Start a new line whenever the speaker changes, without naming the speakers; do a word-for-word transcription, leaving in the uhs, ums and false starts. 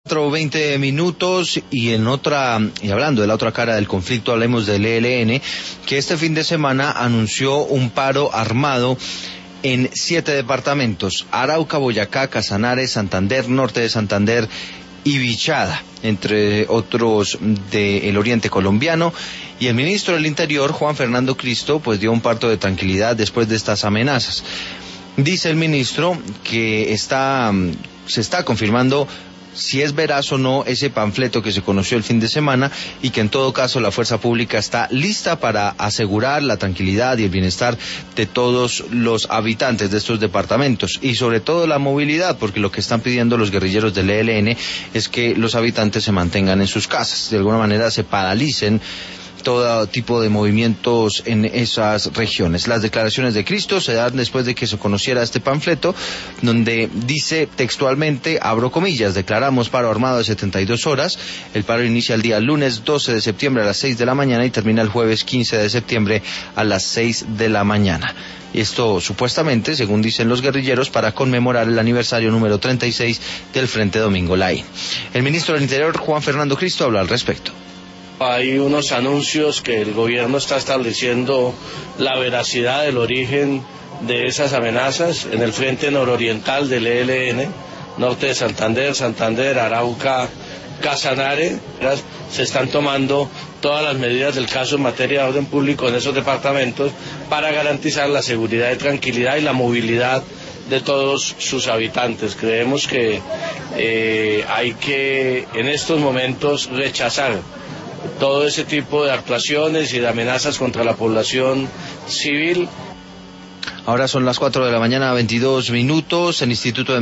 veinte minutos y en otra, y hablando de la otra cara del conflicto, hablemos del E L N, que este fin de semana anunció un paro armado en siete departamentos: Arauca, Boyacá, Casanare, Santander, Norte de Santander y Vichada, entre otros del oriente colombiano. Y el ministro del Interior, Juan Fernando Cristo, pues dio un parto de tranquilidad después de estas amenazas. Dice el ministro que está, se está confirmando si es veraz o no ese panfleto que se conoció el fin de semana, y que en todo caso la fuerza pública está lista para asegurar la tranquilidad y el bienestar de todos los habitantes de estos departamentos, y sobre todo la movilidad, porque lo que están pidiendo los guerrilleros del E L N es que los habitantes se mantengan en sus casas, de alguna manera se paralicen todo tipo de movimientos en esas regiones. Las declaraciones de Cristo se dan después de que se conociera este panfleto, donde dice textualmente, abro comillas: declaramos paro armado de setenta y dos horas. El paro inicia el día lunes doce de septiembre a las seis de la mañana y termina el jueves quince de septiembre a las seis de la mañana. Esto supuestamente, según dicen los guerrilleros, para conmemorar el aniversario número treinta y seis del Frente Domingo Laín. El ministro del Interior, Juan Fernando Cristo, habla al respecto.
Hay unos anuncios que el gobierno está estableciendo la veracidad del origen de esas amenazas en el frente nororiental del E L N, norte de Santander, Santander, Arauca, Casanare. Se están tomando todas las medidas del caso en materia de orden público en esos departamentos para garantizar la seguridad y tranquilidad y la movilidad de todos sus habitantes. Creemos que eh, hay que en estos momentos rechazar todo ese tipo de actuaciones y de amenazas contra la población civil.
Ahora son las cuatro de la mañana, veintidós minutos. El Instituto de